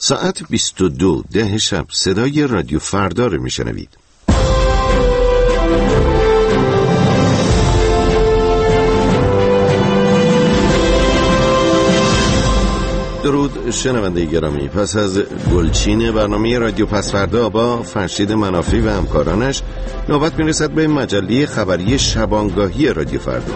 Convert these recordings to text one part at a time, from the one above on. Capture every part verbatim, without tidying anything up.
ساعت بیست و دو ده شب صدای رادیو فردا رو میشنوید. درود شنونده گرامی، پس از گلچین برنامه رادیو پس فردا با فرشید منافی و همکارانش نوبت میرسد به مجله خبری شبانگاهی رادیو فردا.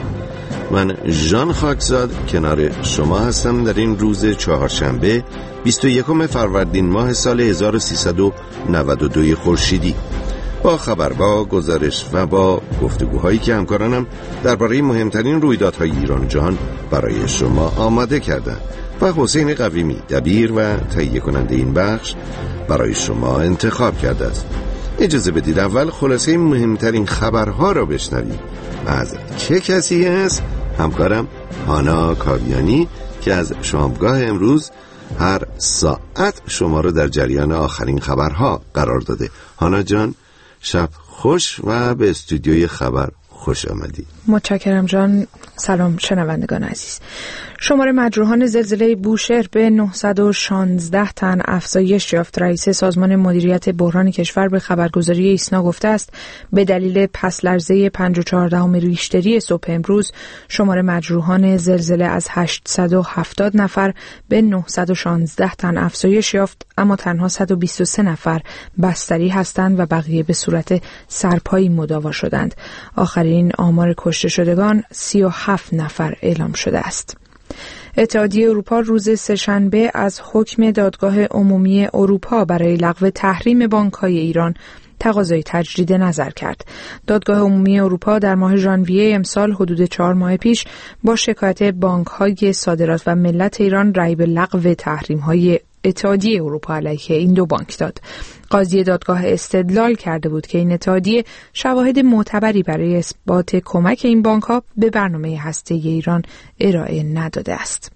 من ژان خاکزاد کنار شما هستم در این روز چهارشنبه بیست و یکم فروردین ماه سال هزار و سیصد و نود و دو خورشیدی، با خبر، با گزارش و با گفتگوهایی که همکارانم درباره مهمترین رویدادهای ایران و جهان برای شما آماده کردند و حسین قویمی دبیر و تهیه کننده این بخش برای شما انتخاب کرده است. اجازه بدید اول خلاصه مهمترین خبرها را بشنوید. از چه کسی هست؟ همکارم هانا کاویانی که از شامگاه امروز هر ساعت شما را در جریان آخرین خبرها قرار داده. هانا جان، شب خوش و به استودیوی خبر خوش آمدی. متشکرم جان. سلام شنوندگان عزیز. شمار مجروحان زلزله بوشهر به نهصد و شانزده تن افزایش یافت. رئیس سازمان مدیریت بحران کشور به خبرگزاری ایسنا گفته است به دلیل پس لرزه پنج و چهاردهم ریشتری صبح امروز شمار مجروحان زلزله از هشتصد و هفتاد نفر به نهصد و شانزده تن افزایش یافت، اما تنها صد و بیست و سه نفر بستری هستند و بقیه به صورت سرپایی مداوا شدند. آخرین آمار کشته شدگان سی و هفت نفر اعلام شده است. اتحادیه اروپا روز سه‌شنبه از حکم دادگاه عمومی اروپا برای لغو تحریم بانک‌های ایران تقاضای تجدید نظر کرد. دادگاه عمومی اروپا در ماه ژانویه امسال حدود چهار ماه پیش با شکایت بانک‌های صادرات و ملت ایران رأی به لغو تحریم‌های اتحادیه اروپا علیه این دو بانک داد. قاضی دادگاه استدلال کرده بود که این اتحادیه شواهد معتبری برای اثبات کمک این بانک‌ها به برنامه هسته‌ای ایران ارائه نداده است.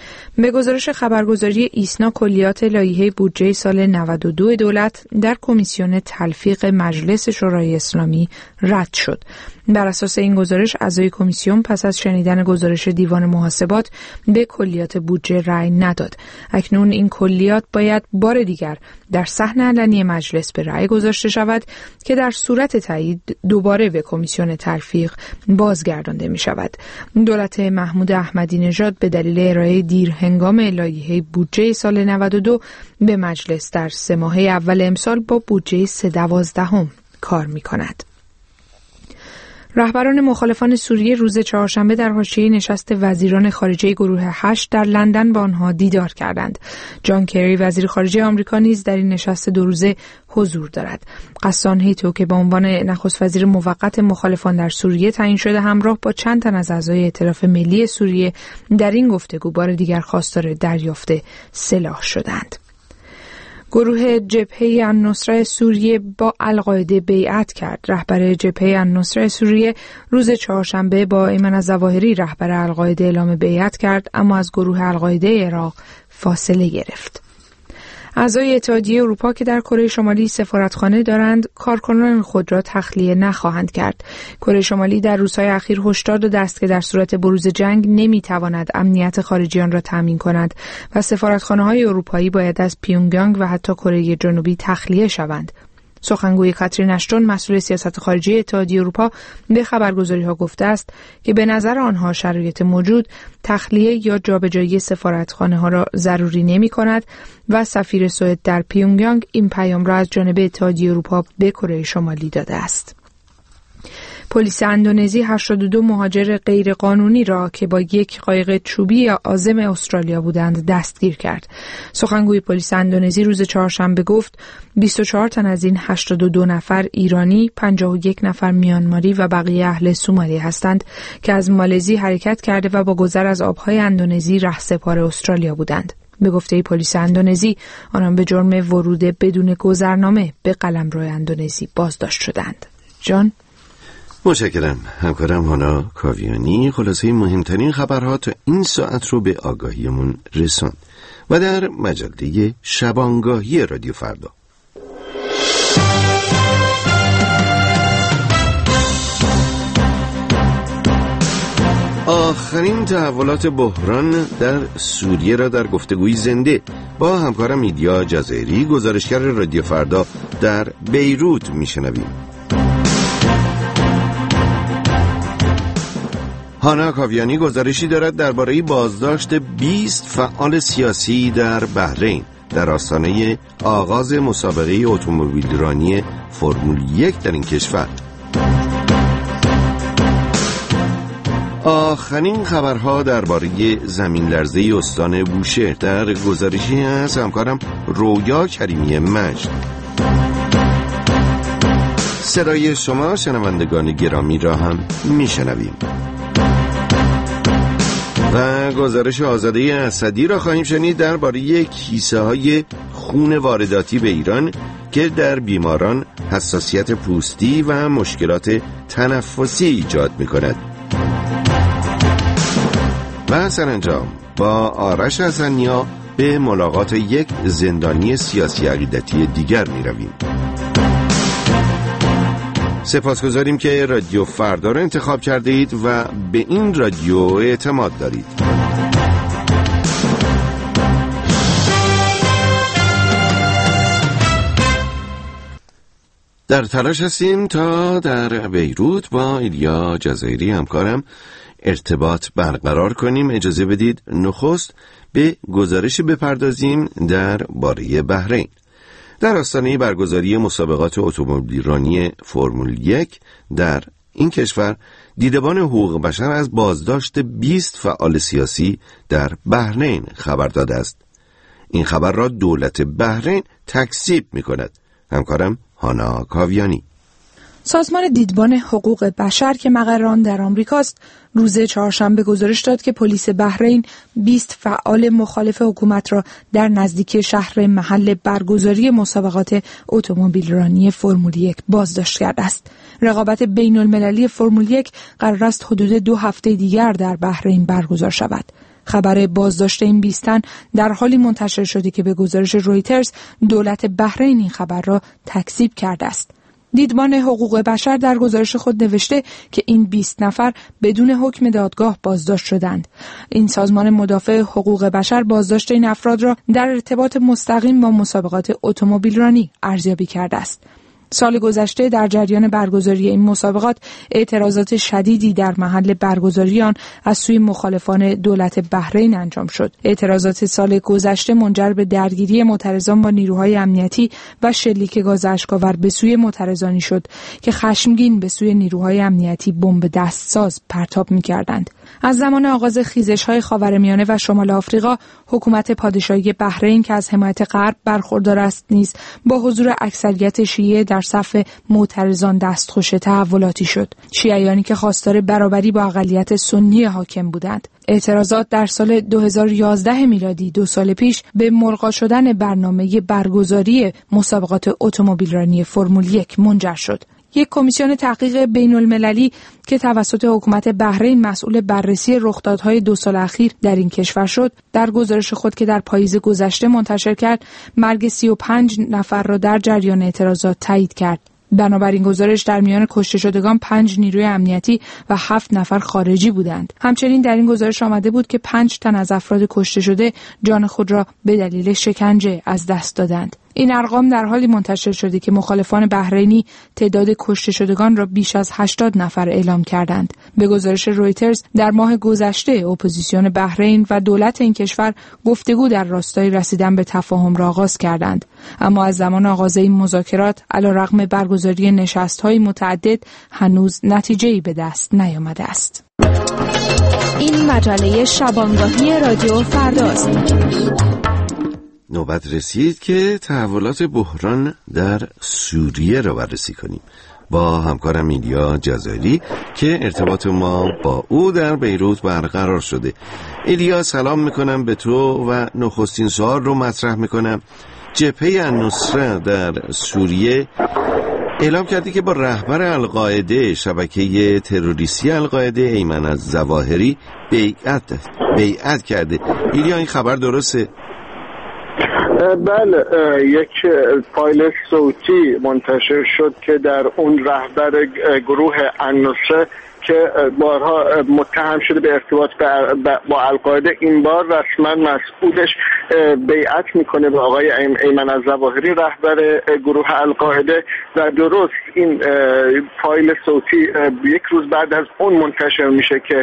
به گزارش خبرگزاری ایسنا، کلیات لایحه بودجه سال نود و دو دولت در کمیسیون تلفیق مجلس شورای اسلامی رد شد. بر اساس این گزارش اعضای کمیسیون پس از شنیدن گزارش دیوان محاسبات به کلیات بودجه رأی نداد. اکنون این کلیات باید بار دیگر در صحن علنی مجلس به رأی گذاشته شود که در صورت تایید دوباره به کمیسیون تلفیق بازگردانده می شود. دولت محمود احمدی نژاد به دلیل ارائه دیر هنگام لایحه بودجه سال نود و دو به مجلس در سه ماهه اول امسال با بودجه سه دوازدهم کار می کند. رهبران مخالفان سوریه روز چهارشنبه در حاشیه نشست وزیران خارجه گروه هشت در لندن با آنها دیدار کردند. جان کری وزیر خارجه آمریکا نیز در این نشست دو روزه حضور دارد. قسان هیتو که به عنوان نخست وزیر موقت مخالفان در سوریه تعیین شده همراه با چند تن از اعضای ائتلاف ملی سوریه در این گفتگو بار دیگر خواستار دریافت سلاح شدند. گروه جبهه النصره سوریه با القاعده بیعت کرد. رهبر جبهه النصره سوریه روز چهارشنبه با ایمن الظواهری رهبر القاعده اعلام بیعت کرد، اما از گروه القاعده عراق فاصله گرفت. اعضای اتحادیه اروپا که در کره شمالی سفارتخانه دارند کارکنان خود را تخلیه نخواهند کرد. کره شمالی در روزهای اخیر هشدار داده است که در صورت بروز جنگ نمیتواند امنیت خارجیان را تامین کند و سفارتخانه‌های اروپایی باید از پیونگیانگ و حتی کره جنوبی تخلیه شوند. سخنگوی کاترین اشتون مسئول سیاست خارجی اتحادیه اروپا به خبرگزاری‌ها گفته است که به نظر آنها شرایط موجود تخلیه یا جابجایی سفارتخانه‌ها را ضروری نمی‌کند و سفیر سوئد در پیونگیانگ این پیام را از جانب اتحادیه اروپا به کره شمالی داده است. پلیس اندونزی هشتاد و دو مهاجر غیرقانونی را که با یک قایق چوبی عازم استرالیا بودند دستگیر کرد. سخنگوی پلیس اندونزی روز چهارشنبه گفت بیست و چهار تن از این هشتاد و دو نفر ایرانی، پنجاه و یک نفر میانماری و بقیه اهل سومالی هستند که از مالزی حرکت کرده و با گذر از آبهای اندونزی رهسپار استرالیا بودند. به گفته پلیس اندونزی آنان به جرم ورود بدون گذرنامه به قلمرو اندونزی بازداشت شدند. جان، متشکرم. همکارم هانا کاویانی خلاصه مهمترین خبرها تا این ساعت رو به آگاهیمون رسوند و در مجله شبانگاهی رادیو فردا. آخرین تحولات بحران در سوریه را در گفتگوی زنده با همکارم ایلیا جزایری، گزارشگر رادیو فردا در بیروت میشنویم. هانا کاویانی گزارشی دارد درباره بازداشت بیست فعال سیاسی در بحرین در آستانه آغاز مسابقه اتومبیلرانی فرمول یک در این کشور. آخرین خبرها درباره زمین لرزه استان بوشهر در گزارشی از همکارم رویا کریمی مجد. صدای شما شنوندگان گرامی را هم میشنویم و گزارش آزاده اسدی را خواهیم شنید درباره کیسه های خون وارداتی به ایران که در بیماران حساسیت پوستی و مشکلات تنفسی ایجاد می کند. و سرانجام با آرش حسنیا به ملاقات یک زندانی سیاسی عقیدتی دیگر می رویم. سپاسگزاریم که رادیو فردا را انتخاب کرده اید و به این رادیو اعتماد دارید. در تلاش هستیم تا در بیروت با ایلیا جزایری همکارم ارتباط برقرار کنیم. اجازه بدید نخست به گزارش بپردازیم در باره بحرین. در آستانه برگزاری مسابقات اتومبیلرانی فرمول یک در این کشور، دیدبان حقوق بشر از بازداشت بیست فعال سیاسی در بحرین خبر داده است. این خبر را دولت بحرین تکذیب می کند. همکارم هانا کاویانی. سازمان دیدبان حقوق بشر که مقر آن در آمریکاست، روز چهارشنبه گزارش داد که پلیس بحرین بیست فعال مخالف حکومت را در نزدیکی شهر محل برگزاری مسابقات اتومبیلرانی فرمول یک بازداشت کرده است. رقابت بین المللی فرمول یک قرار است حدود دو هفته دیگر در بحرین برگزار شود. خبر بازداشت این بیست تن در حالی منتشر شده که به گزارش رویترز دولت بحرین این خبر را تکذیب کرده است. دیدبان حقوق بشر در گزارش خود نوشته که این بیست نفر بدون حکم دادگاه بازداشت شدند. این سازمان مدافع حقوق بشر بازداشت این افراد را در ارتباط مستقیم با مسابقات اتومبیلرانی ارزیابی کرده است. سال گذشته در جریان برگزاری این مسابقات اعتراضات شدیدی در محل برگزاری آن از سوی مخالفان دولت بحرین انجام شد. اعتراضات سال گذشته منجر به درگیری معترضان با نیروهای امنیتی و شلیک گاز اشک‌آور به سوی معترضانی شد که خشمگین به سوی نیروهای امنیتی بمب دستساز پرتاب می‌کردند. از زمان آغاز خیزش‌های خاورمیانه و شمال آفریقا، حکومت پادشاهی بحرین که از حمایت غرب برخوردار است نیز با حضور اکثریت شیعه در صف معترضان دستخوش تحولاتی شد. شیعیانی که خواستار برابری با اقلیت سنی حاکم بودند. اعتراضات در سال دو هزار و یازده میلادی، دو سال پیش، به ملغا شدن برنامه برگزاری مسابقات اتومبیلرانی فرمول یک منجر شد. یک کمیسیون تحقیق بین المللی که توسط حکومت بحرین مسئول بررسی رخدادهای دو سال اخیر در این کشور شد، در گزارش خود که در پاییز گذشته منتشر کرد، مرگ سی و پنج نفر را در جریان اعتراضات تایید کرد. بنابراین گزارش در میان کشته شدگان پنج نیروی امنیتی و هفت نفر خارجی بودند. همچنین در این گزارش آمده بود که پنج تن از افراد کشته شده جان خود را به دلیل شکنجه از دست دادند. این ارقام در حالی منتشر شده که مخالفان بحرینی تعداد کشته شدگان را بیش از هشتاد نفر اعلام کردند. به گزارش رویترز در ماه گذشته اپوزیسیون بحرین و دولت این کشور گفتگو در راستای رسیدن به تفاهم را آغاز کردند، اما از زمان آغاز این مذاکرات علیرغم برگزاری نشست‌های متعدد هنوز نتیجه‌ای به دست نیامده است. این مجله شبانگاهی رادیو فرداست. نوبت رسید که تحولات بحران در سوریه را بررسی کنیم با همکارم ایلیا جزایری که ارتباط ما با او در بیروت برقرار شده. ایلیا، سلام میکنم به تو و نخستین سوال رو مطرح میکنم. جبهه النصره در سوریه اعلام کردی که با رهبر القاعده، شبکه تروریستی القاعده، ایمن الظواهری بیعت بیعت کرده. ایلیا، این خبر درسته؟ بله، یک فایل صوتی منتشر شد که در اون رهبر گروه النصره که بارها متهم شده به ارتباط با القاعده، این بار رسما مسئولش بیعت میکنه به آقای ایمن الظواهری رهبر گروه القاعده و درست این فایل صوتی یک روز بعد از اون منتشر میشه که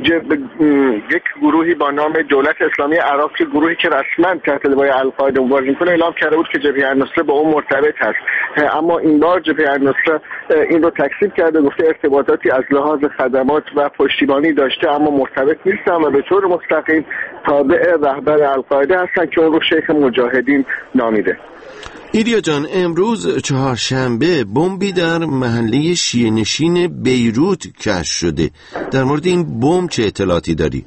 یک گروهی با نام دولت اسلامی عراق که گروهی که رسما تحت لوای القاعده مبارزه میکنه اعلام کرده بود که جبهه النصره با اون مرتبط هست، اما این بار جبهه النصره این رو تکذیب کرده، گفته ارتباطاتی از لحاظ خدمات و پشتیبانی داشته اما مرتبط نیستن و به طور مستقیم تابع رهبر القاعده هستن که اون رو شیخ مجاهدین نامیده. ایلیا جان، امروز چهارشنبه بمبی در محله شیعه نشین بیروت کشف شده. در مورد این بمب چه اطلاعاتی داری؟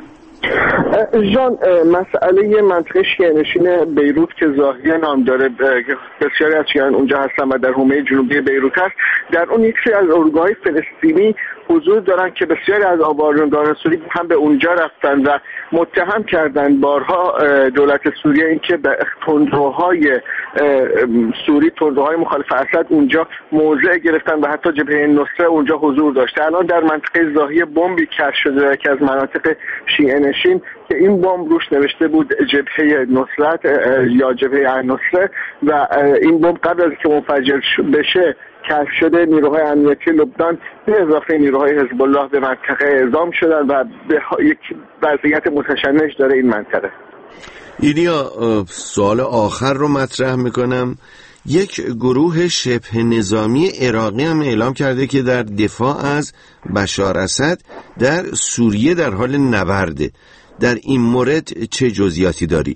جان، مسئله منطقه شیعه نشین بیروت که زاهیه نام داره، بسیاری از شیعیان اونجا هستن و در حومه جنوبی بیروت هست، در اون یک سری از اردوگاه‌های فلسطینی حضور دارن که بسیاری از آوارگاران سوری هم به اونجا رفتن و متهم کردن بارها دولت سوریه این که به تندروهای سوری، تندروهای مخالف اسد اونجا موضع گرفتن و حتی جبهه نصره اونجا حضور داشته. الان در منطقه زاهیه بمبی کشف شده که از مناطق شیعه نشین که این بمب روش نوشته بود جبهه نصرت یا جبهه النصره و این بمب قبل از که منفجر بشه کشف شده. نیروهای امنیتی لبنان به اضافه نیروهای حزب الله به منطقه اعزام شدن و به یک وضعیت متشنج داره این منطقه. ایلیا، سوال آخر رو مطرح میکنم. یک گروه شبه نظامی عراقی هم اعلام کرده که در دفاع از بشار اسد در سوریه در حال نبرده. در این مورد چه جزئیاتی داری؟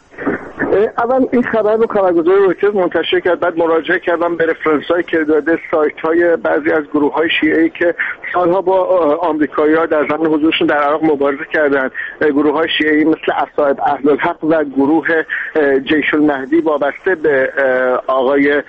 اول این خبر رو خبرگزاری رویترز منتشر کرد، بعد مراجعه کردم به رفرنس‌هایی که داده سایت‌های بعضی از گروه‌های شیعه‌ای که سالها با آمریکایی‌ها در زمان حضورشون در عراق مبارزه کردند، گروه‌های شیعه‌ای مثل اصحاب اهل الحق و گروه جیش المهدی وابسته به آقای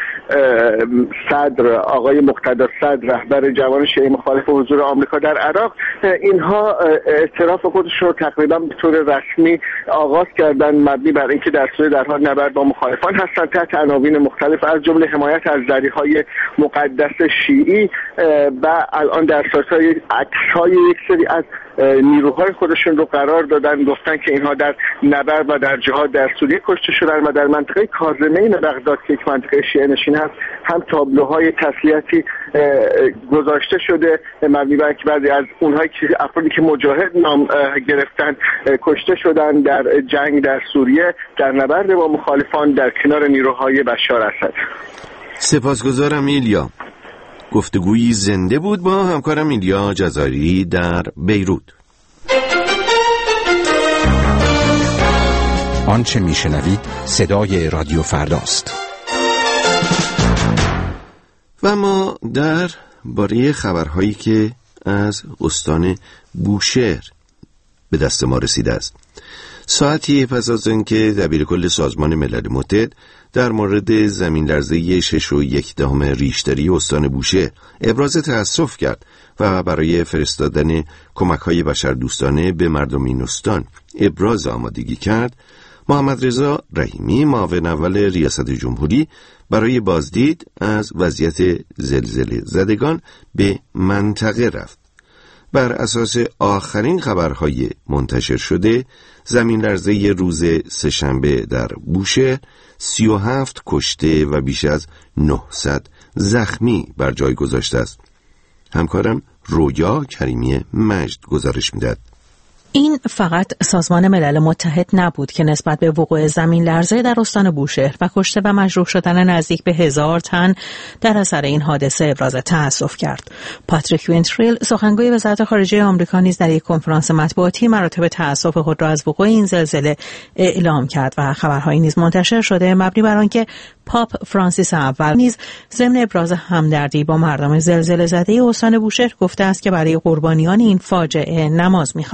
صدر، آقای مقتدا صدر، رهبر جوان شیعه مخالف حضور آمریکا در عراق، اینها اعتراف خودشون رو تقریبا به طور رسمی آغاز کردن مبنی بر اینکه در در حال نبرد با مخالفان هستند تحت عناوین مختلف از جمله حمایت از ذریح‌های مقدس شیعی و الان در سایت‌های عکس‌های یک سری از نیروهای خودشون رو قرار دادن، گفتن که اینها در نبرد و در جهاد در سوریه کشته شدن و در منطقه کاظمین بغداد که یک منطقه شیعه نشین هست هم تابلوهای تسلیتی گذاشته شده مبنی بر اینکه بعضی از اونهایی که افرادی که مجاهد نام گرفتن کشته شدن در جنگ در سوریه در نبرد با مخالفان در کنار نیروهای بشار اسد. سپاسگزارم ایلیا. گفتگویی زنده بود با همکارم ایلیا جزاری در بیروت. آنچه میشنوید صدای رادیو فرداست. و ما در باره خبرهایی که از استان بوشهر به دست ما رسیده است. ساعتی پس از اینکه دبیرکل سازمان ملل متحد در مورد زمین لرزه شش و یک دهم ریشتری استان بوشهر ابراز تأسف کرد و برای فرستادن کمک‌های بشردوستانه به مردم این استان ابراز آمادگی کرد، محمد رضا رحیمی معاون اول ریاست جمهوری برای بازدید از وضعیت زلزله زدگان به منطقه رفت. بر اساس آخرین خبرهای منتشر شده، زمین لرزه روز سه‌شنبه در بوشهر سی و هفت کشته و بیش از نهصد زخمی بر جای گذاشته است. همکارم رویا کریمی مجد گزارش می‌دهد. این فقط سازمان ملل متحد نبود که نسبت به وقوع زمین لرزه در استان بوشهر و کشته و مجروح شدن نزدیک به هزار تن در اثر این حادثه ابراز تأسف کرد. پاتریک وینتریل، سخنگوی وزارت خارجه آمریکا، نیز در یک کنفرانس مطبوعاتی مراتب تأسف خود را از وقوع این زلزله اعلام کرد و خبرهایی نیز منتشر شده مبنی بر آنکه پاپ فرانسیس اول نیز ضمن ابراز همدردی با مردم زلزله زده استان بوشهر گفته است که برای قربانیان این فاجعه نماز می‌خواند.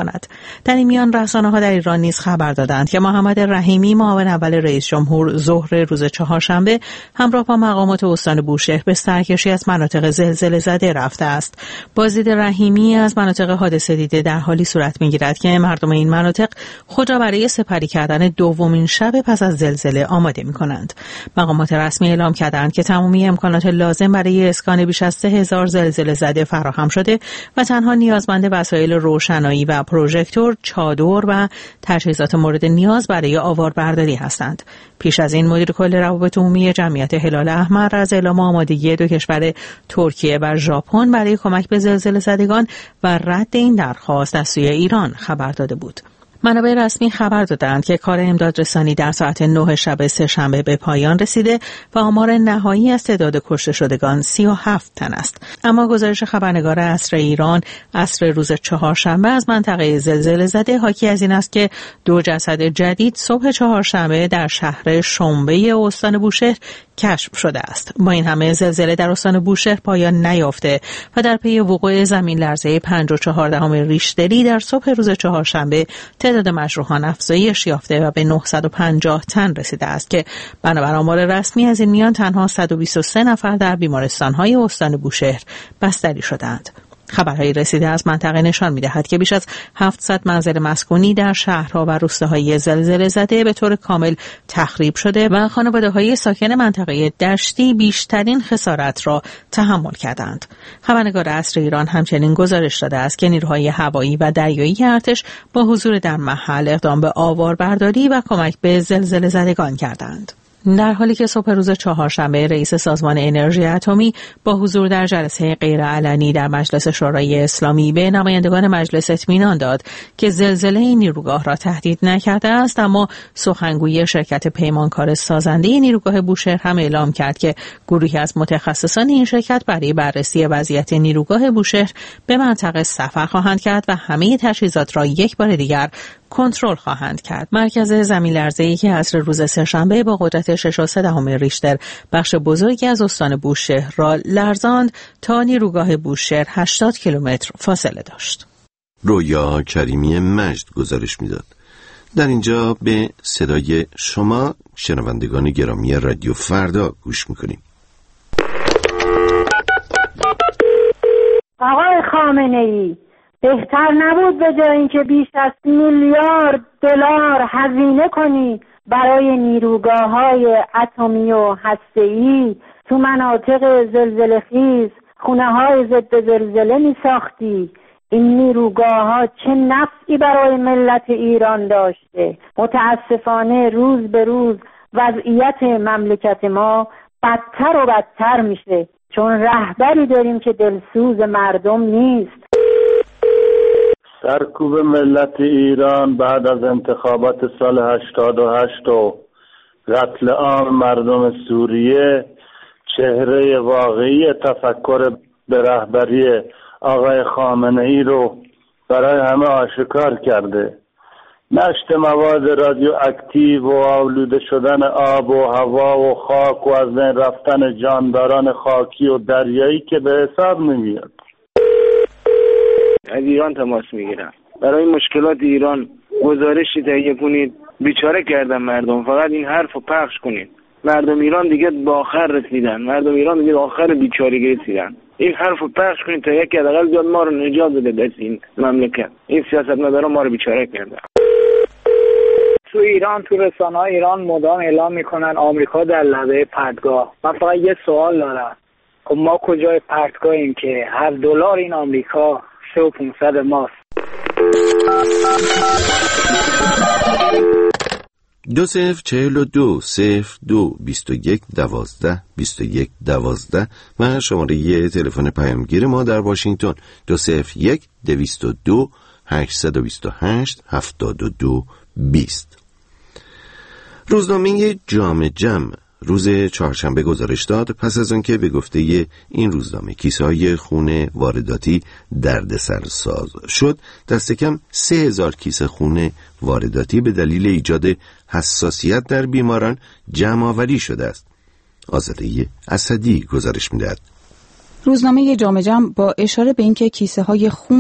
در این میان رسانه‌ها در ایران نیز خبر دادند که محمد رحیمی معاون اول رئیس جمهور ظهر روز چهارشنبه همراه با مقامات استان بوشهر به سرکشی از مناطق زلزله زده رفته است. بازدید رحیمی از مناطق حادثه دیده در حالی صورت می‌گیرد که مردم این مناطق خود را برای سپری کردن دومین شب پس از زلزله آماده می‌کنند. مقامات رسمی اعلام کردند که تمامی امکانات لازم برای اسکان بیش از سه هزار زلزله زده فراهم شده و تنها نیازمند وسایل روشنایی و پروژکتور، چادر و تجهیزات مورد نیاز برای آواربرداری هستند. پیش از این مدیر کل روابط عمومی جمعیت هلال احمر از اعلام آمادگی دو کشور ترکیه و ژاپن برای کمک به زلزله زدگان و رد این درخواست از سوی ایران خبر داده بود. منابع رسمی خبر دادند که کار امدادرسانی در ساعت نه شب سه‌شنبه به پایان رسیده و آمار نهایی از تعداد کشته شدگان سی و هفت تن است. اما گزارش خبرنگار عصر ایران عصر روز چهارشنبه از منطقه زلزله زده حاکی از این است که دو جسد جدید صبح چهارشنبه در شهر شنبه استان بوشهر کشف شده است. با این همه زلزله در استان بوشهر پایان نیافته و در پی وقوع زمین لرزه پنج و چهار دهم ریشتری در صبح روز چهارشنبه تعداد مجروحان افزایش یافته و به نهصد و پنجاه تن رسیده است که بنابر آمار رسمی از این میان تنها صد و بیست و سه نفر در بیمارستان‌های استان بوشهر بستری شدند. خبرهای رسیده از منطقه نشان می‌دهد که بیش از هفتصد منزل مسکونی در شهرها و روستاهای زلزله زده به طور کامل تخریب شده و خانواده‌های ساکن منطقه دشتی بیشترین خسارت را تحمل کردند. خبرنگار عصر ایران همچنین گزارش داده است که نیروهای هوایی و دریایی ارتش با حضور در محل اقدام به آواربرداری و کمک به زلزله زدگان کردند. در حالی که صبح روز چهارشنبه رئیس سازمان انرژی اتمی با حضور در جلسه غیرعلنی در مجلس شورای اسلامی به نمایندگان مجلس اطمینان داد که زلزله این نیروگاه را تهدید نکرده است، اما سخنگوی شرکت پیمانکار سازنده نیروگاه بوشهر هم اعلام کرد که گروهی از متخصصان این شرکت برای بررسی وضعیت نیروگاه بوشهر به منطقه سفر خواهند کرد و همه تجهیزات را یک بار دیگر کنترل خواهند کرد. مرکز زمین لرزه‌ای که عصر روز سه‌شنبه با قدرت شش و سه دهم ریشتر بخش بزرگی از استان بوشهر را لرزاند تا نیروگاه بوشهر هشتاد کیلومتر فاصله داشت. رویا کریمی مجد گزارش میداد. در اینجا به صدای شما شنوندگان گرامی رادیو فردا گوش میکنیم. آقای خامنه‌ای، بهتر نبود به جای اینکه بیش از میلیارد دلار هزینه کنی برای نیروگاه‌های اتمی و هسته‌ای تو مناطق زلزله خیز خونه‌های ضد زلزله می‌ساختی؟ این نیروگاه‌ها چه نفعی برای ملت ایران داشته؟ متاسفانه روز به روز وضعیت مملکت ما بدتر و بدتر میشه، چون رهبری داریم که دلسوز مردم نیست. سرکوب ملت ایران بعد از انتخابات سال هشتاد و هشت و قتل عام مردم سوریه چهره واقعی تفکر به رهبری آقای خامنه ای رو برای همه آشکار کرده. نشت مواد رادیواکتیو و آلوده شدن آب و هوا و خاک و از بین رفتن جانداران خاکی و دریایی که به حساب نمیاد. از ایران تماس میگیرم برای مشکلات ایران گزارشی تهیه کنید. بیچاره کردن مردم، فقط این حرف رو پخش کنید. مردم ایران دیگه به آخر رسیدن، مردم ایران دیگه به آخر بیچارگی رسیدن. این حرف رو پخش کنید تا یکی حداقل بیاد ما رو نجات بده از این مملکت. این سیاستمدارا ما رو بیچاره کردن. تو ایران، تو رسانه‌های ایران مدام اعلام میکنن آمریکا در لبه پرتگاه. من فقط یه سوال دارم، خب ما کجای پرتگاهیم که هر دلار این آمریکا سه و پونصد ماست؟ دو صفر چهل و دو صفر دو بیست و یک دوازده بیست و یک دوازده و شماره تلفن پیامگیر ما در واشنگتن دو صفر یک دویست و دو هشتصد و بیست و هشت هفتاد و دو بیست. روزنامه جامع جمع روز چهارشنبه گزارش داد پس از آنکه به گفته این روزنامه کیسه‌های خون وارداتی دردسر ساز شد، دست کم سه هزار کیسه خون وارداتی به دلیل ایجاد حساسیت در بیماران جمع‌آوری شده است. آزاده اسدی گزارش می‌دهد. روزنامه جامع جمع با اشاره به اینکه کیسه‌های خون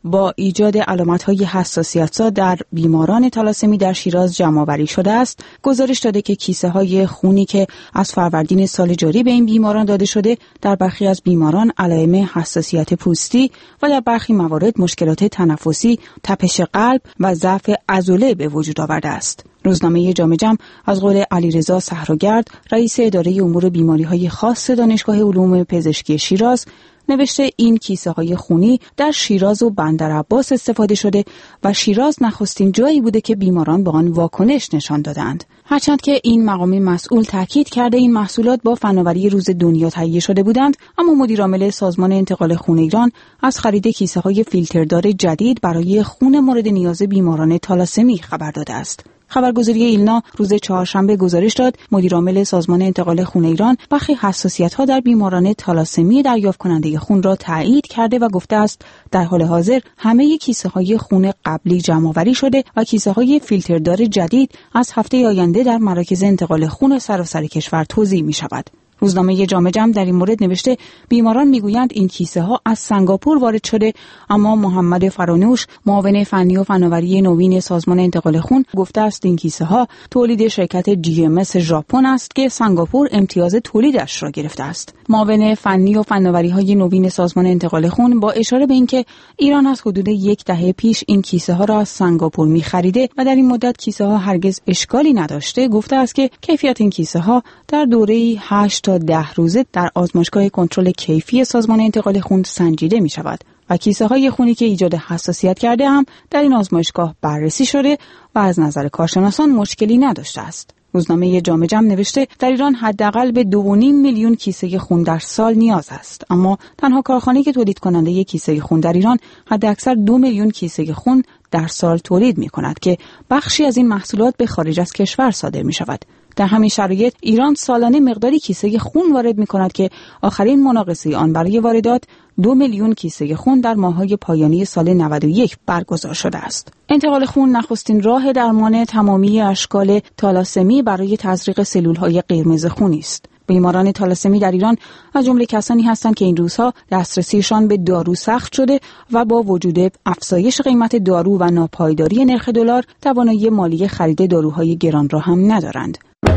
با ایجاد علامت‌های حساسیت‌زا در بیماران تالاسمی در شیراز جمع‌آوری شده است، گزارش داده که کیسه‌های خونی که از فروردین سال جاری به این بیماران داده شده، در برخی از بیماران علائم حساسیت پوستی و در برخی موارد مشکلات تنفسی، تپش قلب و ضعف عضله به وجود آورده است. روزنامه جامع جم از قول علیرضا صحراگرد، رئیس اداره امور بیماری‌های خاص دانشگاه علوم پزشکی شیراز، نوشته این کیسه های خونی در شیراز و بندرعباس استفاده شده و شیراز نخستین جایی بوده که بیماران به آن واکنش نشان دادند. هرچند که این مقام مسئول تاکید کرده این محصولات با فناوری روز دنیا تهیه شده بودند، اما مدیر عامل سازمان انتقال خون ایران از خرید کیسه های فیلتردار جدید برای خون مورد نیاز بیماران تالاسمی خبر داده است. خبرگزاری ایلنا روز چهارشنبه گزارش داد مدیر عامل سازمان انتقال خون ایران برخی حساسیت‌ها در بیماران تالاسمی دریافت کننده خون را تایید کرده و گفته است در حال حاضر همه کیسه‌های خون قبلی جمع‌آوری شده و کیسه‌های فیلتردار جدید از هفته آینده در مراکز انتقال خون سراسر کشور توزیع می‌شود. روزنامه جامع جم در این مورد نوشته بیماران میگویند این کیسه ها از سنگاپور وارد شده، اما محمد فرانوش معاون فنی و فناوری نوین سازمان انتقال خون گفته است این کیسه ها تولید شرکت جی ام اس ژاپن است که سنگاپور امتیاز تولیدش را گرفته است. معاون فنی و فناوری های نوین سازمان انتقال خون با اشاره به اینکه ایران از حدود یک دهه پیش این کیسه ها را از سنگاپور می خریده و در این مدت کیسه ها هرگز اشکالی نداشته، گفته است که کیفیت این کیسه ها در دوره هشت تا ده روزه در آزمایشگاه کنترل کیفی سازمان انتقال خون سنجیده می شود و کیسه های خونی که ایجاد حساسیت کرده هم در این آزمایشگاه بررسی شده و از نظر کارشناسان مشکلی نداشته است. روزنامه جامع جم نوشته در ایران حداقل به دو و نیم میلیون کیسه خون در سال نیاز است، اما تنها کارخانه‌ای که تولید کننده یک کیسه خون در ایران حداکثر دو میلیون کیسه خون در سال تولید می کند که بخشی از این محصولات به خارج از کشور صادر می شود. در همین شرایط ایران سالانه مقداری کیسه خون وارد می کند که آخرین مناقصه آن برای واردات دو میلیون کیسه خون در ماه‌های پایانی سال نود و یک برگزار شده است. انتقال خون نخستین راه درمان تمامی اشکال تالاسمی برای تزریق سلول‌های قرمز خونی است. بیماران تالاسمی در ایران از جمله کسانی هستند که این روزها دسترسیشان به دارو سخت شده و با وجود افزایش قیمت دارو و ناپایداری نرخ دلار توانایی مالی خرید داروهای گران را هم ندارند.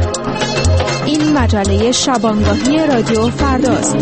این مجله شبانگاهی رادیو فرداست.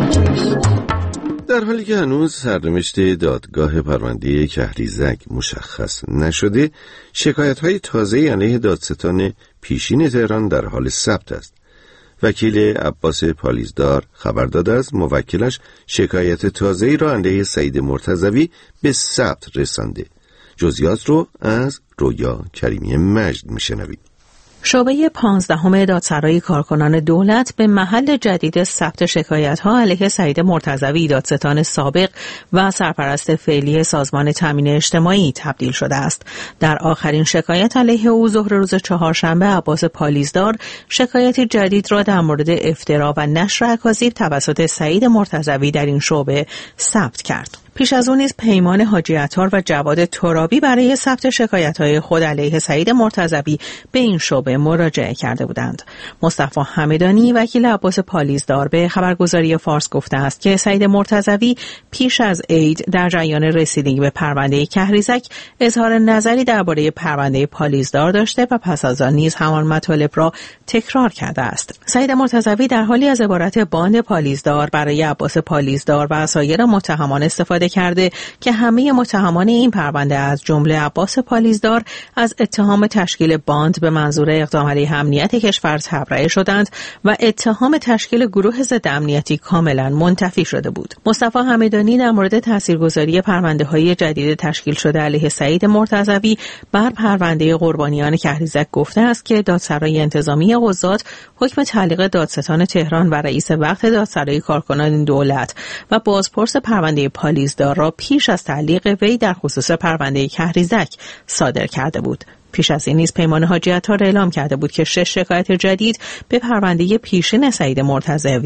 در حالی که هنوز سرنوشت دادگاه پرونده کهریزک مشخص نشده، شکایت‌های تازه‌ای علیه دادستان پیشین تهران در حال ثبت است. وکیل عباس پالیزدار خبر داده است موکلش شکایت تازه‌ای را علیه سعید مرتضوی به ثبت رسانده. جزئیات رو از رویا کریمی مجد میشنوید. شعبه پانزدهم دادسرای کارکنان دولت به محل جدید ثبت شکایت‌ها علیه سعید مرتضوی دادستان سابق و سرپرست فعلی سازمان تامین اجتماعی تبدیل شده است. در آخرین شکایت علیه او ظهر روز چهارشنبه عباس پالیزدار شکایت جدید را در مورد افترا و نشر اکاذیب توسط سعید مرتضوی در این شعبه ثبت کرد. پیش از اون نیز پیمان حاجی عطار و جواد ترابی برای ثبت شکایت‌های خود علیه سعید مرتضوی به این شعبه مراجعه کرده بودند. مصطفی همدانی وکیل عباس پالیزدار به خبرگزاری فارس گفته است که سعید مرتضوی پیش از عید در جریان رسیدگی به پرونده کهریزک اظهار نظری درباره پرونده پالیزدار داشته و پس از آن نیز همان مطالب را تکرار کرده است. سعید مرتضوی در حالی از عبارت باند پالیزدار برای عباس پالیزدار و سایر متهمان استفاده کرده که همه متهمان این پرونده از جمله عباس پالیزدار از اتهام تشکیل باند به منظور اقدام علیه امنیت کشور تبرئه شدند و اتهام تشکیل گروه ضد امنیتی کاملا منتفی شده بود. مصطفی همدانی در مورد تاثیرگذاری پرونده‌های جدید تشکیل شده علیه سعید مرتضوی بر پرونده قربانیان کهریزک گفته است که دادسرای انتظامی قضات حکم تعلیق دادستان تهران و رئیس وقت دادسرای کارکنان دولت و بازپرس پرونده پالیزدار را پیش از تعلیق وی در خصوص پرونده کهریزک صادر کرده بود. پیش از این نیز پیمان حاجی عطار اعلام کرده بود که شش شکایت جدید به پرونده پیشین سعید مرتضوی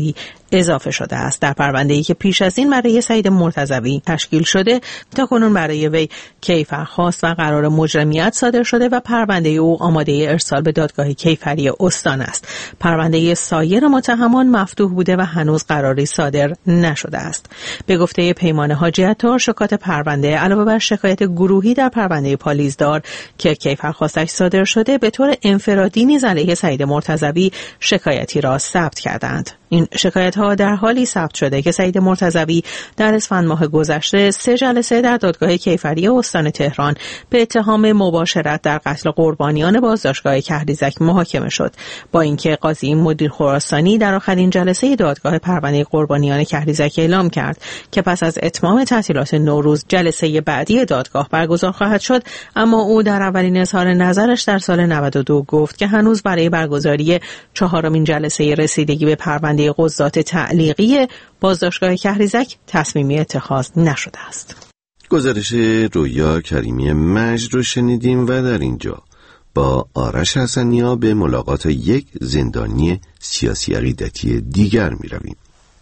اضافه شده است. در پرونده‌ای که پیش از این برای سعید مرتضوی تشکیل شده، تاکنون برای وی کیفرخواست و قرار مجرمیت صادر شده و پرونده او آماده ارسال به دادگاه کیفری استان است. پرونده سایر متهمان مفتوح بوده و هنوز قراری صادر نشده است. به گفته پیمان حاجی عطار، شکایت پرونده علاوه بر شکایت گروهی در پرونده پالیزدار که کیفرخواستش صادر شده، به طور انفرادی نیز علیه سعید مرتضوی شکایتی را ثبت کردند. این شکایت ها در حالی ثبت شده که سعید مرتضوی در اسفند ماه گذشته سه جلسه در دادگاه کیفری استان تهران به اتهام مباشرت در قتل قربانیان بازداشتگاه کهریزک محاکمه شد، با اینکه قاضی مدیر خراسانی در آخرین جلسه دادگاه پرونده قربانیان کهریزک اعلام کرد که پس از اتمام تعطیلات نوروز جلسه بعدی دادگاه برگزار خواهد شد، اما او در اولین اظهار نظرش در سال نود و دو گفت که هنوز برای برگزاری چهارمین جلسه رسیدگی به پرونده قضات تعلیقی بازداشتگاه کهریزک تصمیمی اتخاذ نشده است. گزارش رویا کریمی مجد رو شنیدیم و در اینجا با آرش حسنیا به ملاقات یک زندانی سیاسی عقیدتی دیگر می رویم.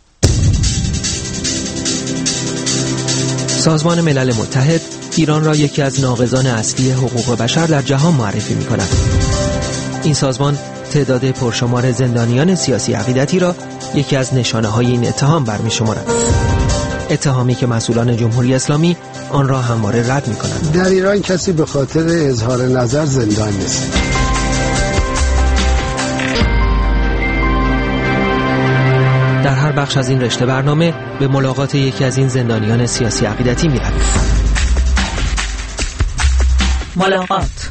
سازمان ملل متحد ایران را یکی از ناقضان اصلی حقوق بشر در جهان معرفی می کند. این سازمان تعداد پرشمار زندانیان سیاسی عقیدتی را یکی از نشانه‌های این اتهام برمی شمارد. اتهامی که مسئولان جمهوری اسلامی آن را همواره رد می کنند. در ایران کسی به خاطر اظهار نظر زندان نیست. در هر بخش از این رشته برنامه به ملاقات یکی از این زندانیان سیاسی عقیدتی می رویم. ملاقات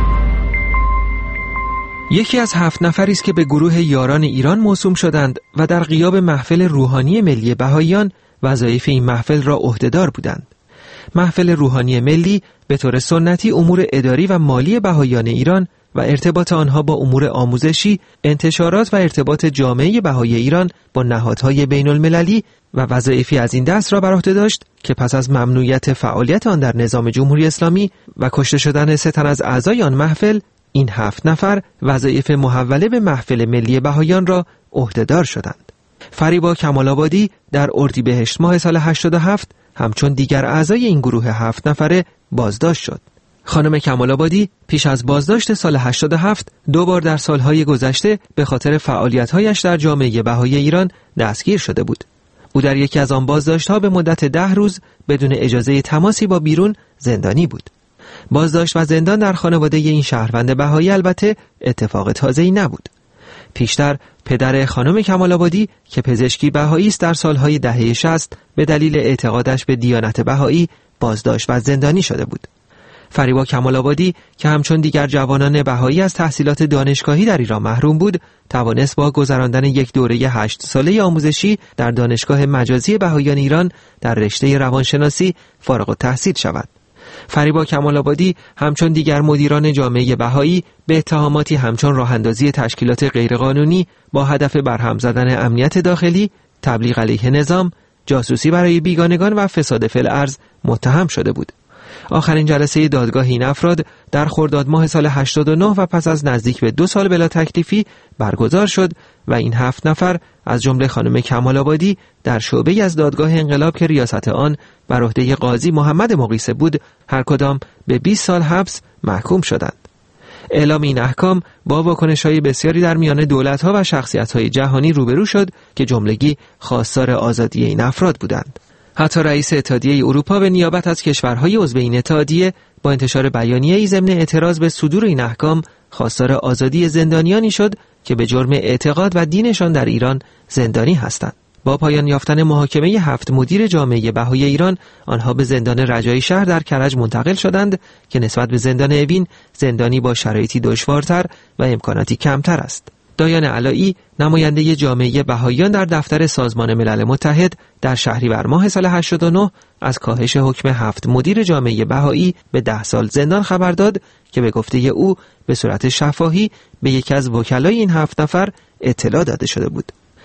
یکی از هفت نفری است که به گروه یاران ایران موسوم شدند و در غیاب محفل روحانی ملی بهائیان وظایف این محفل را عهدهدار بودند. محفل روحانی ملی به طور سنتی امور اداری و مالی بهائیان ایران و ارتباط آنها با امور آموزشی، انتشارات و ارتباط جامعه بهائی ایران با نهادهای بین المللی و وظایفی از این دست را بر عهده داشت که پس از ممنوعیت فعالیت آن در نظام جمهوری اسلامی و کشته شدن سه تن از اعضای آن محفل، این هفت نفر وظایف محوله به محفل ملی بهائیان را عهدهدار شدند. فریبا کمال‌آبادی در اردیبهشت ماه سال هشتاد و هفت همچون دیگر اعضای این گروه هفت نفره بازداشت شد. خانم کمال‌آبادی پیش از بازداشت سال هشتاد و هفت دو بار در سالهای گذشته به خاطر فعالیت‌هایش در جامعه بهائی ایران دستگیر شده بود. او در یکی از آن بازداشت‌ها به مدت ده روز بدون اجازه تماسی با بیرون زندانی بود. بازداشت و زندان در خانواده این شهروند بهائی البته اتفاق تازه‌ای نبود. پیشتر پدر خانم کمال‌آبادی که پزشکی بهائی است در سالهای دهه شصت به دلیل اعتقادش به دیانت بهائی بازداشت و زندانی شده بود. فریبا کمال‌آبادی که همچون دیگر جوانان بهائی از تحصیلات دانشگاهی در ایران محروم بود، توانست با گذراندن یک دوره هشت ساله آموزشی در دانشگاه مجازی بهائیان ایران در رشته روانشناسی فارغ التحصیل شود. فریبا کمال‌آبادی همچون دیگر مدیران جامعه بهائی به اتهاماتی همچون راه‌اندازی تشکیلات غیرقانونی با هدف برهم زدن امنیت داخلی، تبلیغ علیه نظام، جاسوسی برای بیگانگان و فساد فی الارض متهم شده بود. آخرین جلسه دادگاه این افراد در خرداد ماه سال هشتاد و نه و پس از نزدیک به دو سال بلا تکلیفی برگزار شد و این هفت نفر از جمله خانم کمال‌آبادی در شعبه از دادگاه انقلاب که ریاست آن بر عهده قاضی محمد مقیسه بود، هر کدام به بیست سال حبس محکوم شدند. اعلام این احکام با واکنش‌های بسیاری در میان دولت‌ها و شخصیت‌های جهانی روبرو شد که جملگی خواستار آزادی این افراد بودند. حتی رئیس اتحادیه اروپا به نیابت از کشورهای عضو این اتحادیه با انتشار بیانیه‌ای ضمن اعتراض به صدور این احکام خواستار آزادی زندانیانی شد که به جرم اعتقاد و دینشان در ایران زندانی هستند. با پایان یافتن محاکمه هفت مدیر جامعه بهائی ایران، آنها به زندان رجایی شهر در کرج منتقل شدند که نسبت به زندان اوین زندانی با شرایطی دشوارتر و امکاناتی کمتر است. دایان علایی، نماینده جامعه بهائیان در دفتر سازمان ملل متحد، در شهریور ماه سال هشتاد و نه از کاهش حکم هفت مدیر جامعه بهائی به ده سال زندان خبر داد که به گفته او به صورت شفاهی به یکی از وکلای این هفت نفر اطلاع داده شده بود.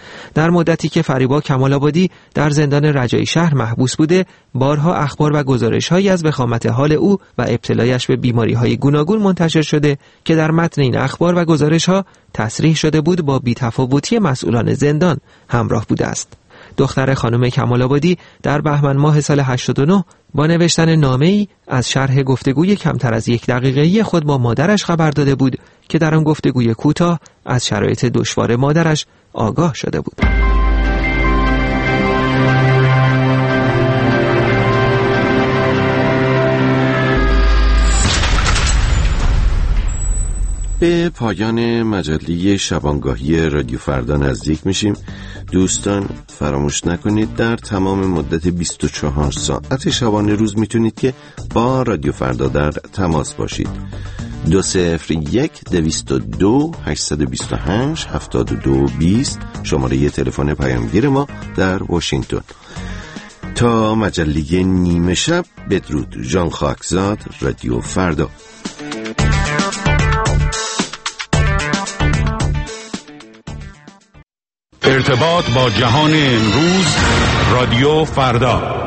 در مدتی که فریبا کمال‌آبادی در زندان رجایی شهر محبوس بوده، بارها اخبار و گزارش‌هایی از وخامت حال او و ابتلایش به بیماری‌های گوناگون منتشر شده که در متن این اخبار و گزارش‌ها تصریح شده بود با بی‌تفاوتی مسئولان زندان همراه بوده است. دختر خانم کمال‌آبادی در بهمن ماه سال هشتاد و نه با نوشتن نامه‌ای از شرح گفتگوی کمتر از یک دقیقه‌ای خود با مادرش خبر داده بود که در آن گفتگوی کوتاه از شرایط دشوار مادرش آگاه شده بود. به پایان مجله شبانگاهی رادیو فردا نزدیک میشیم. دوستان فراموش نکنید در تمام مدت بیست و چهار ساعت شبانه روز میتونید که با رادیو فردا در تماس باشید. دو صفر یک دویست و دو هشتصد و بیست و هشت هفتاد و دو بیست شماره تلفن پیامگیر ما در واشنگتن. تا مجله نیمه شب بدرود. ژان خاکزاد، رادیو فردا. ارتباط با جهان امروز، رادیو فردا.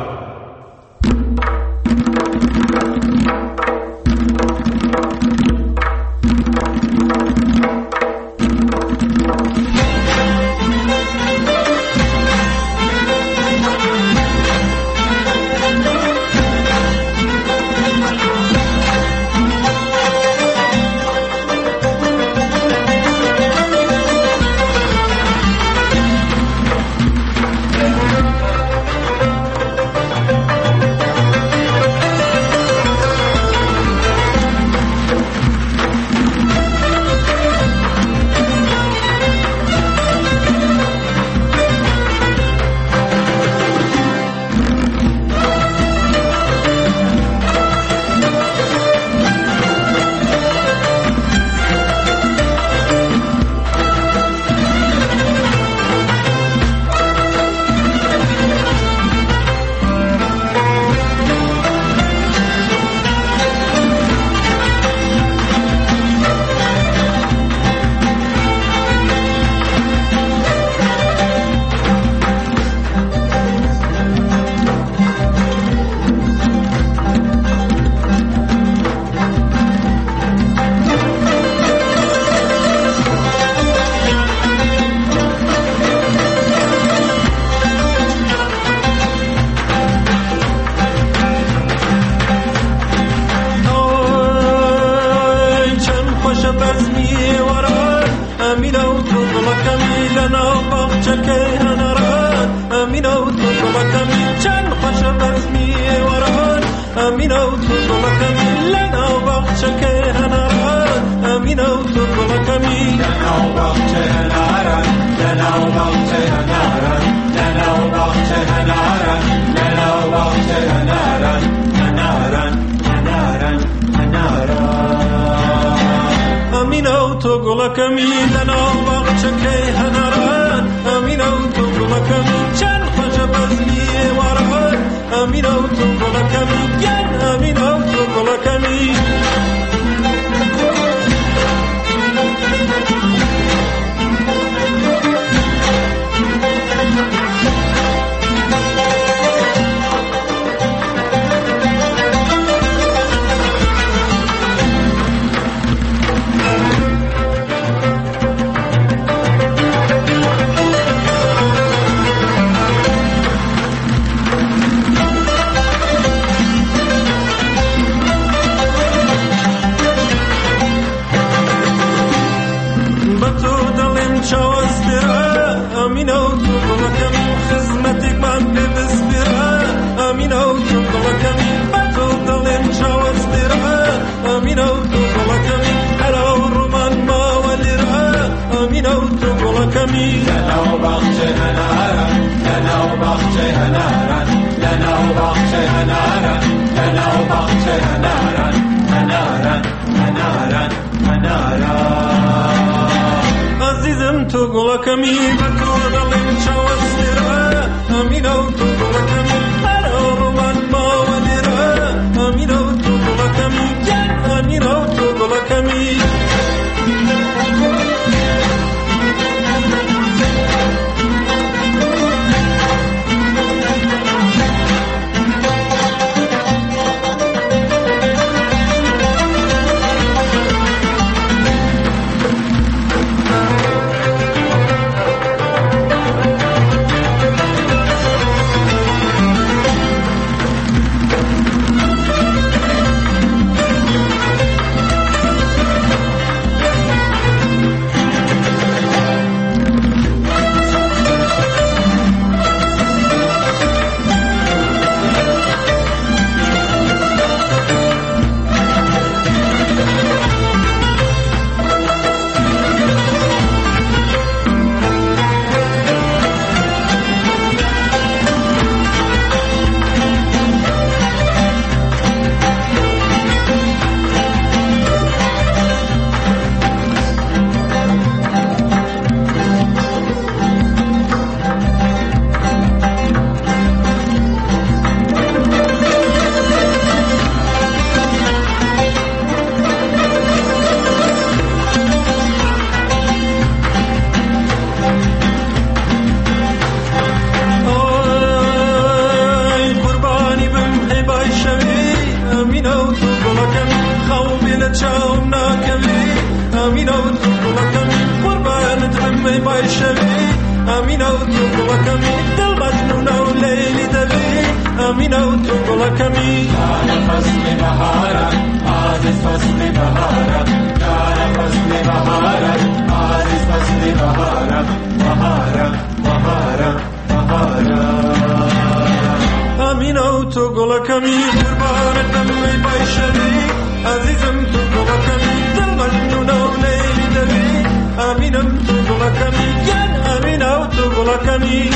پای شوی امینا و تو گلکمی دل مجنون و لیلی دوی امینا و تو گلکمی جان فصل بهارم عزیز فصل بهارم جان فصل بهارم عزیز فصل بهارم بهارم بهارم بهارم امینا و تو گلکمی قربانتم می پای شوی عزیزم تو گلکمی دل مجنون و لیلی دوی امینم تو گلکمی ین امینا و تو گلکمی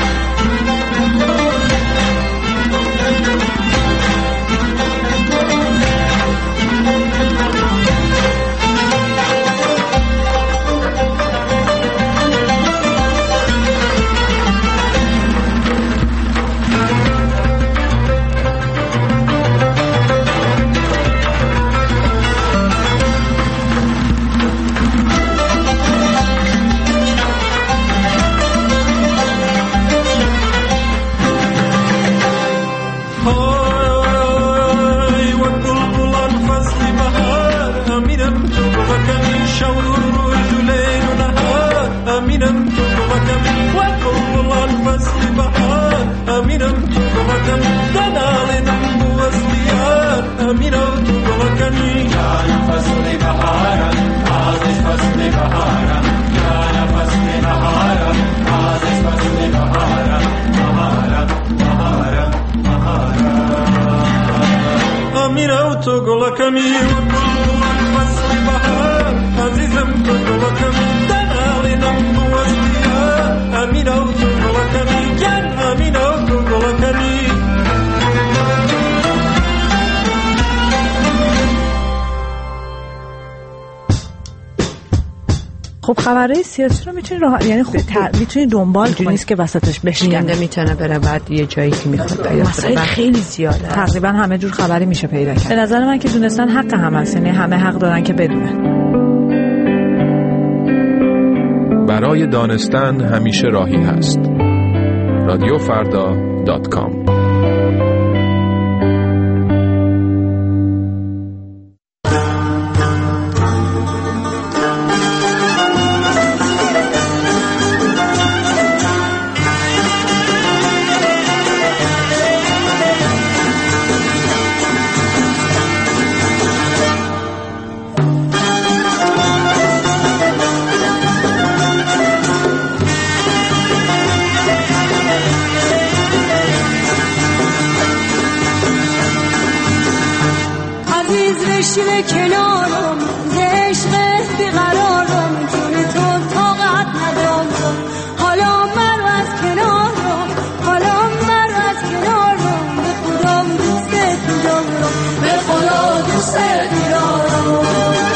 تو گلکمی و بلبلان فصل بهار عزیزم تو گلکمی دنالینم بوستیا امینا و تو گلکمی جن امینا و تو گلکمی خب خبرهای سیاسی رو میتونی راه یعنی خب تر... میتونی دنبال کنی، نیست که وسطش بشکنه، میتونه بره بعد یه جایی که میخواد پیدا مسائل خیلی زیاده، تقریبا همه جور خبری میشه پیدا کرد. به نظر من که دونستن حق هم هست، یعنی همه حق دارن که بدونن. برای دانستن همیشه راهی هست. رادیو فردا دات کام. بشینه کنارم ز عشقت بیقرارم جون تو طاقت ندارم حالا مرو از کنارم حالا مرو از کنارم به خدا دوست دارم به خدا دوست دارم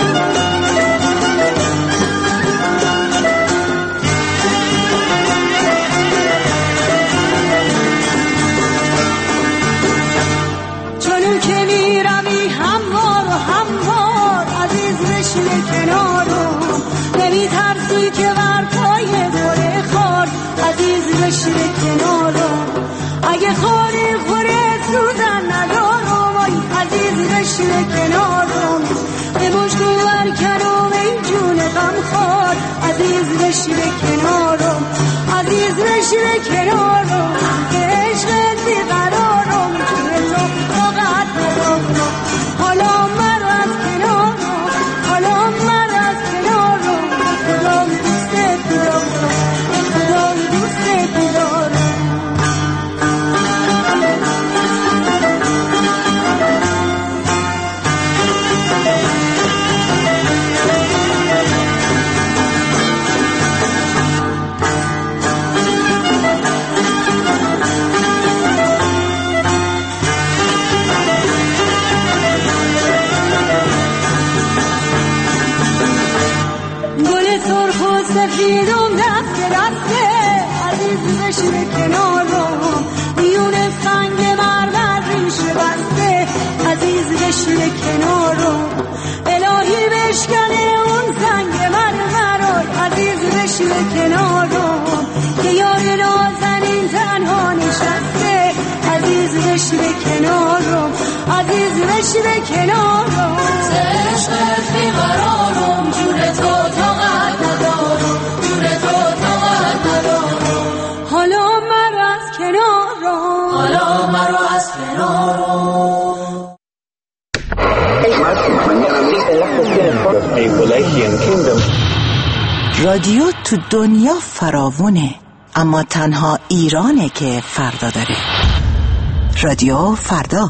چون که میرمی هموار و هموار عزیز بشینه کنارم نمی ترسی که بر پای گل خار عزیز بشینه کنارم اگه خوری خوری سوزن ندارم آی عزیز بشینه کنارم به مشکو برکنم این جون غم خار عزیز بشینه کنارم عزیز بشینه کنارم که عشقت بیقرارم جون تو طاقت ندارم حالا مرو از کنارم حالا مرو از کنارم خدا دوست دارم خدا دوست دارم سفیدم دست دسته عزیز بشینه کنارم میون سنگ مرمر ریشه بسته عزیز بشینه کنارم الهی بشکنه اون سنگ مرمر عزیز بشینه کنارم که یار نازنین تنها نشسته عزیز بشینه کنارم عزیز بشینه کنارم عشقت بیقرارم جون تو طاقت ندارم جون تو تو دنیا فراوونه، اما تنها ایرانه که فردا داره. رادیو فردا.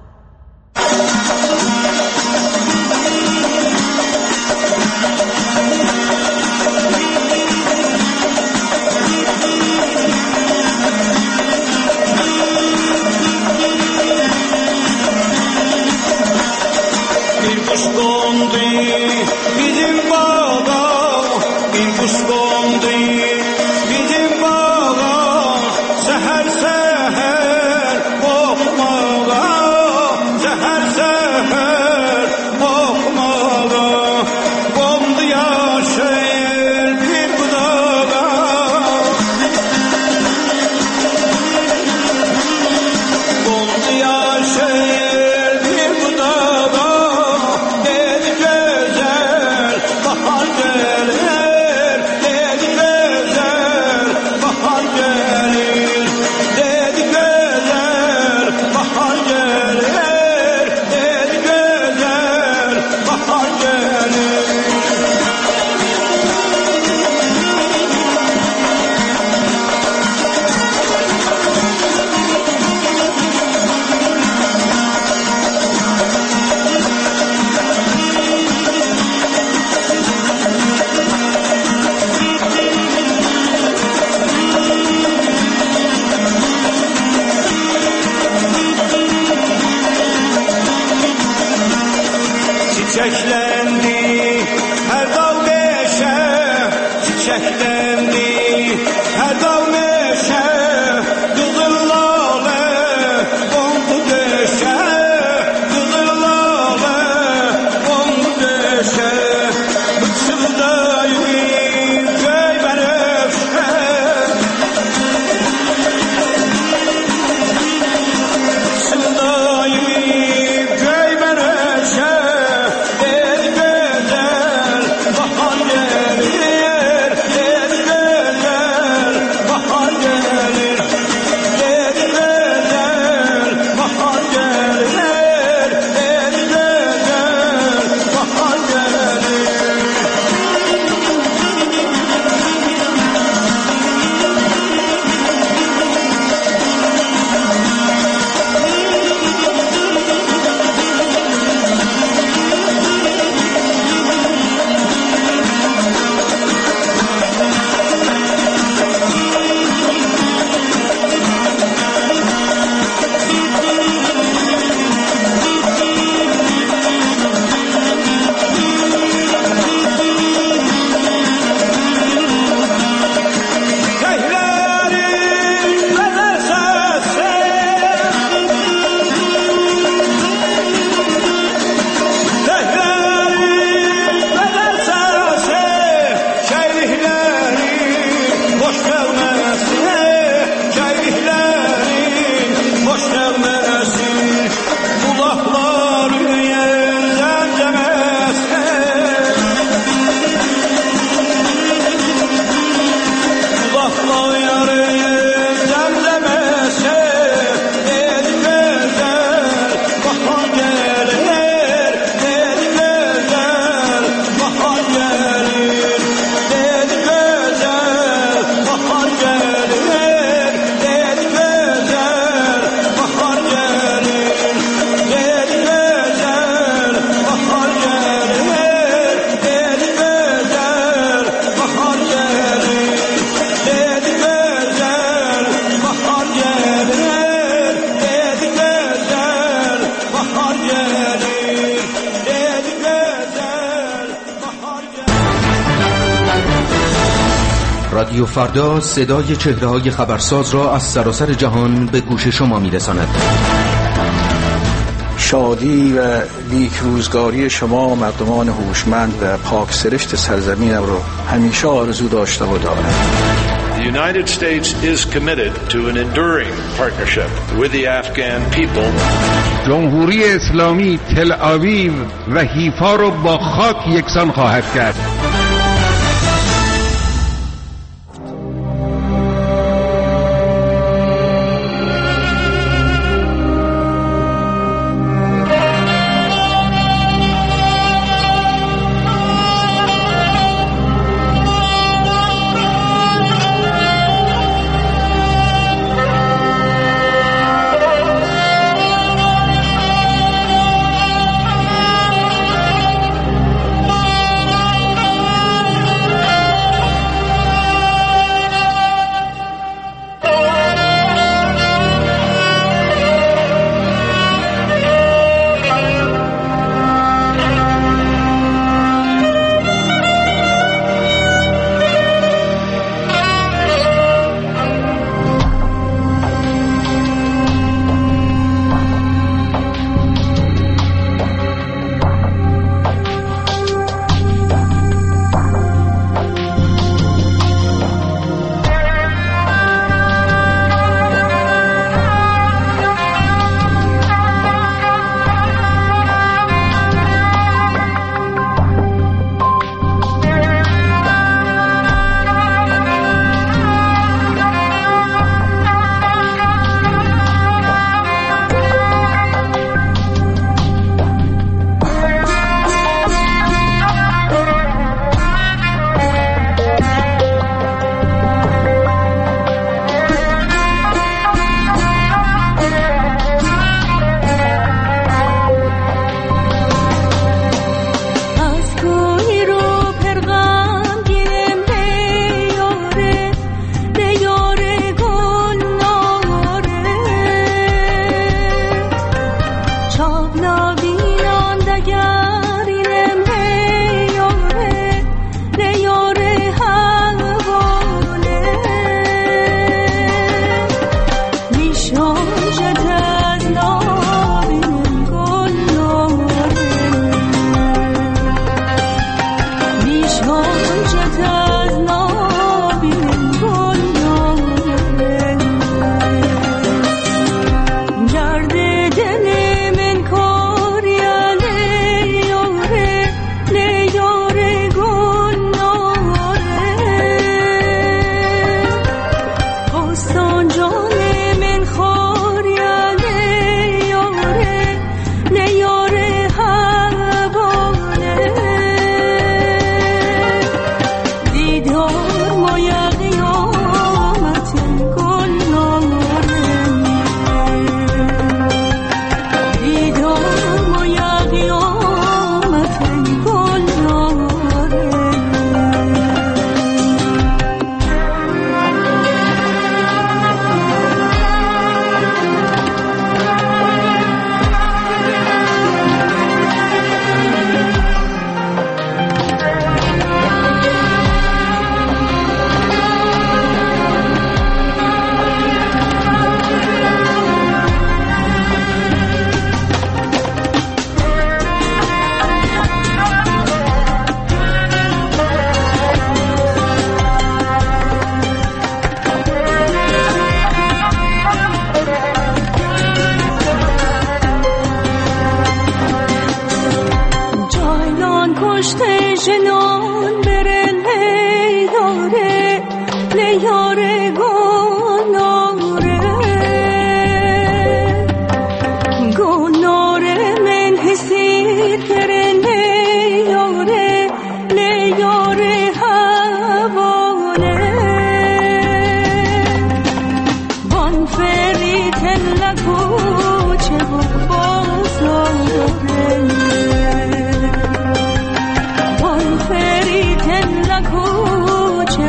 رادیو فردا صدای چهره‌های خبرساز را از سراسر جهان به گوش شما می‌رساند. شادی و نیک روزگاری شما مردمان هوشمند و پاک سرشت سرزمینم را همیشه آرزو داشته و دارم. The United States is committed to an enduring partnership with the Afghan people. جمهوری اسلامی تل آویو و حیفا را با خاک یکسان خواهد کرد. لیاره گناره گناره من حسید کرن لیاره لیاره هوانه بان فری تلکو چه بازاره بان فری تلکو چه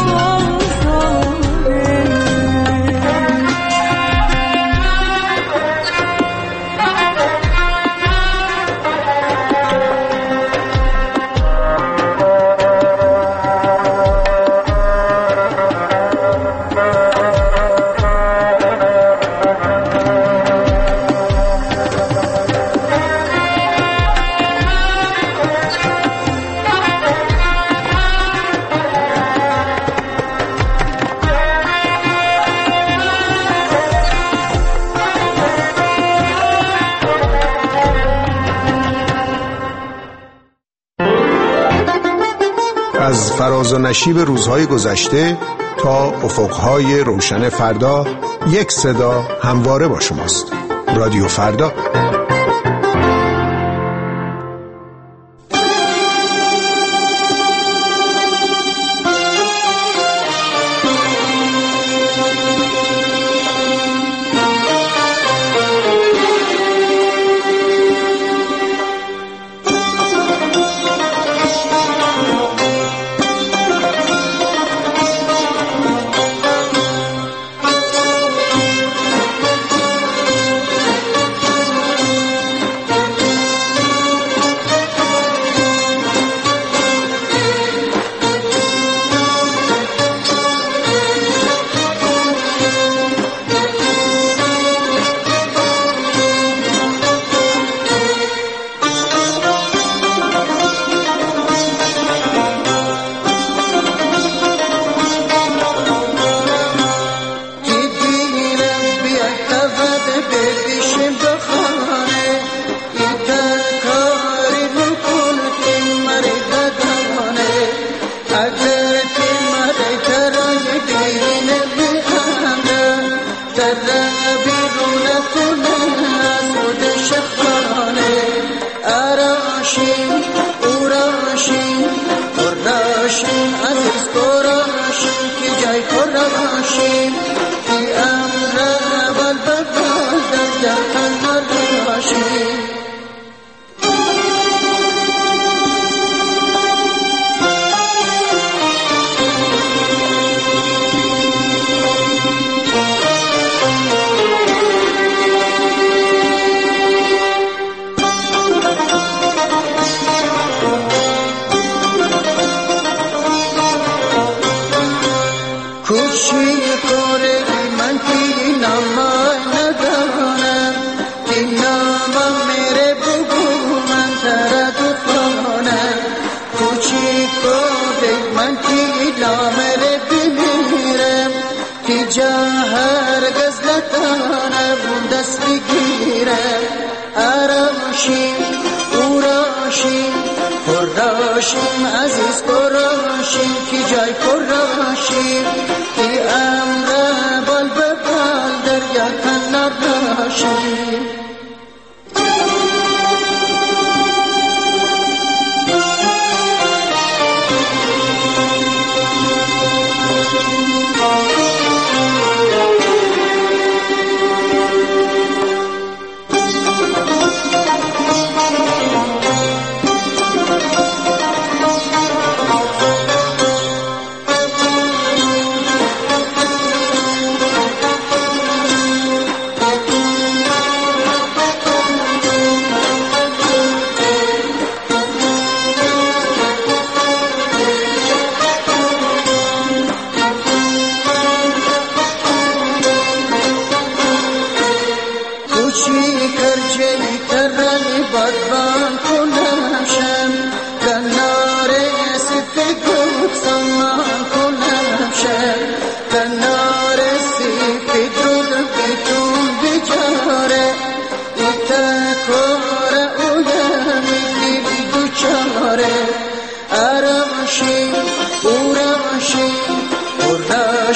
از فراز و نشیب روزهای گذشته تا افقهای روشن فردا، یک صدا همواره با شماست. رادیو فردا.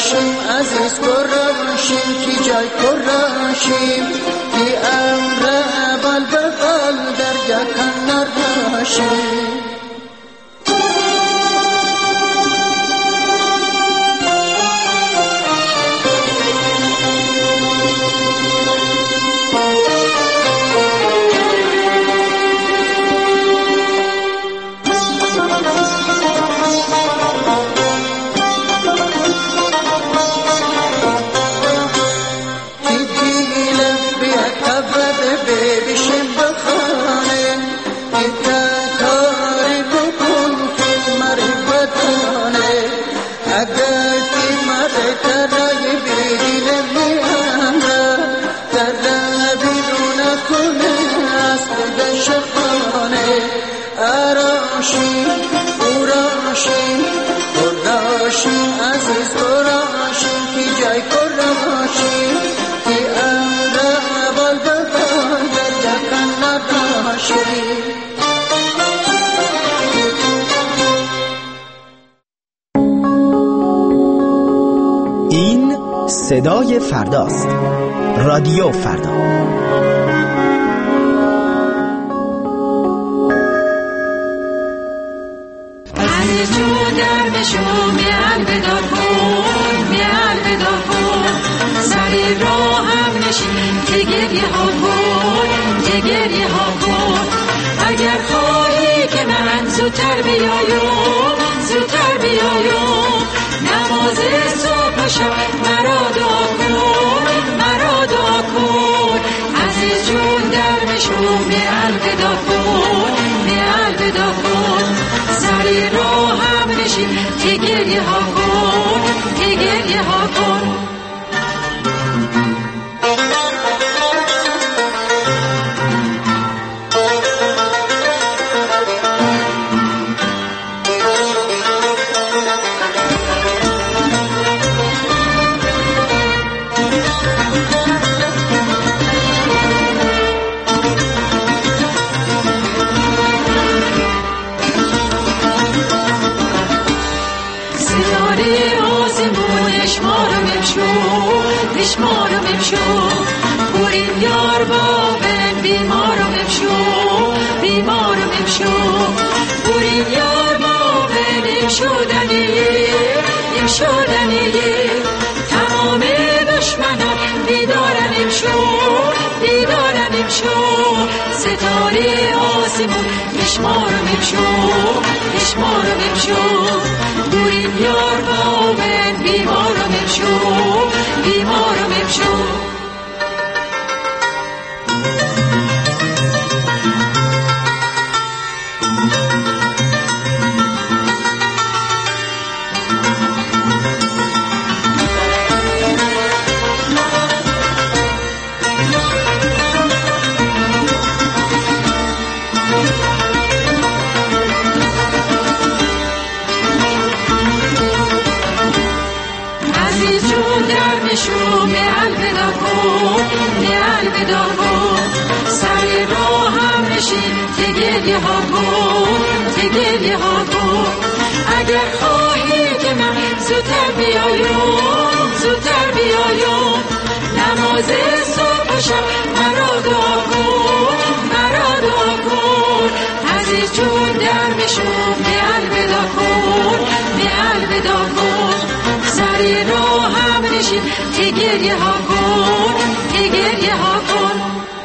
راشیم عزیز براشیم کی جای کراشیم کی امر بل بل در یکن نراشیم این صدای فرداست. رادیو فردا. از جو در بشو میال بدار کن میال بدار کن سری راه هم نشین که گریه ها کن که گریه ها کن اگر خواهی که من زودتر بیایم زودتر بیایم نماز صبح و شب مرا دعا کن مرا دعا کن عزیز جون در بشو میال بدار کن میال بدار کن سری راه هم نشین که گریه ها کن که گریه ها کن بیمارو بمشو بریم یار بابن بیمارو بمشو بیمارو بمشو بریم یار بابن این شدنی این شدنی تمام دشمنان بیدارن امشو بیدارن امشو ستاره آسمون بیشمارو بمشو بیشمارو بمشو بریم یار بابن بیمارو بمشو بیمارو بمشو شو میال بدار کن میال بدار کن سر راه هم نشین که گریه ها کن که گریه ها کن اگر خواهی که من زودتر بیایم زودتر بیایم نماز صبح و شب مرا دعا کن مرا دعا کن عزیز جون در بشو میال بدار کن میال بدار کن سر راه هم نشین که گریه ها کن که گریه ها کن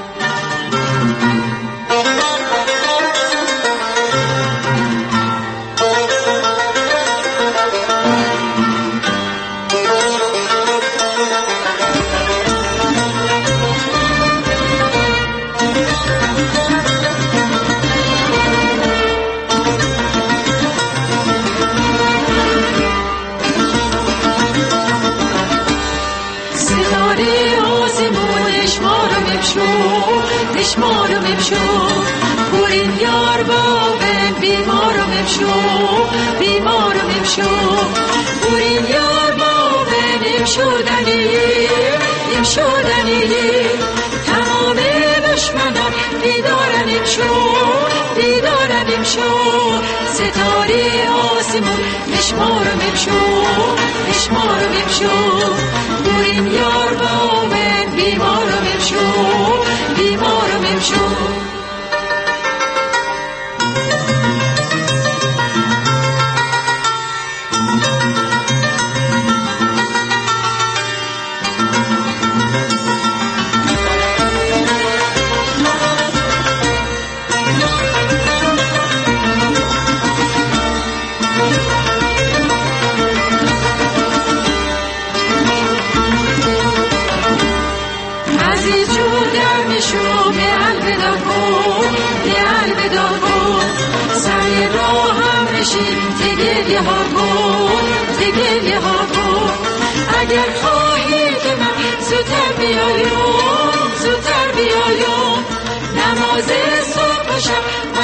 بیمارو بمشو بریم یار بابن بیمارو بمشو بیمارو بمشو بریم یار بابن این شدنی این شدنی تمام دشمنان بیدارن امشو بیدارن امشو ستاره آسمون بیشمارو بمشو چشما رو بمشو بریم یار با من بیمار رو بمشو بیمار رو بمشو تگریه ها کن تگریه ها کن اگر خواهی که من زودتر بیایم زودتر بیایم نماز صبح و شب